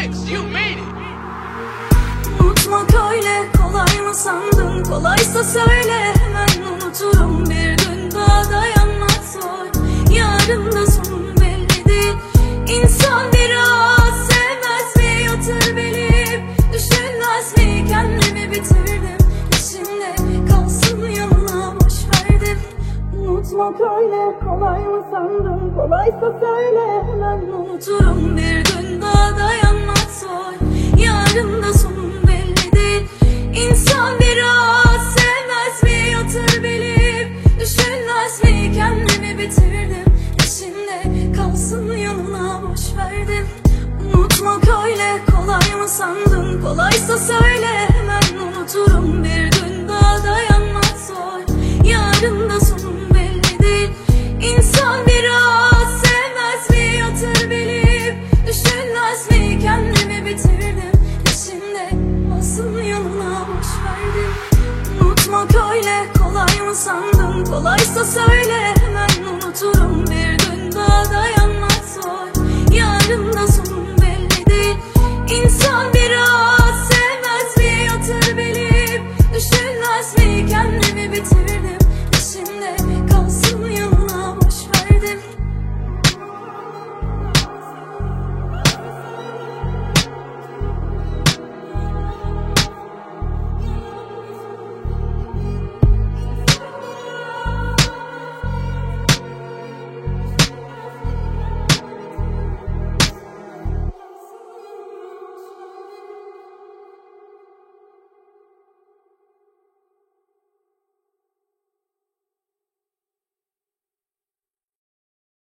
mix, you made it. Unutmak öyle kolay mı sandın? Kolaysa söyle hemen unuturum. Bir gün daha dayanmak zor, yarın da sonun belli değil. İnsan biraz sevmez mi, yatır bilip düşünmez mi? Kendimi bitirdim, içimde kalsın yanına boş verdim. Unutmak öyle kolay mı sandın? Kolaysa söyle hemen unuturum. Bir gün daha dayanmak zor, yarın da sonun belli değil. İnsan biraz sevmez mi, yatır bilip düşünmez mi? Kendimi bitirdim, içimde kalsın yanına boş verdim. Unutmak öyle kolay mı sandın? Kolaysa söyle hemen unuturum. Bir gün daha dayanmak zor, yarın da sonun belli değil. İnsan biraz sevmez mi, yatır bilip düşünmez mi? Kendimi bitirdim, içimde kalsın yanına boş verdim. Unutmak öyle kolay mı sandın? Kolaysa söyle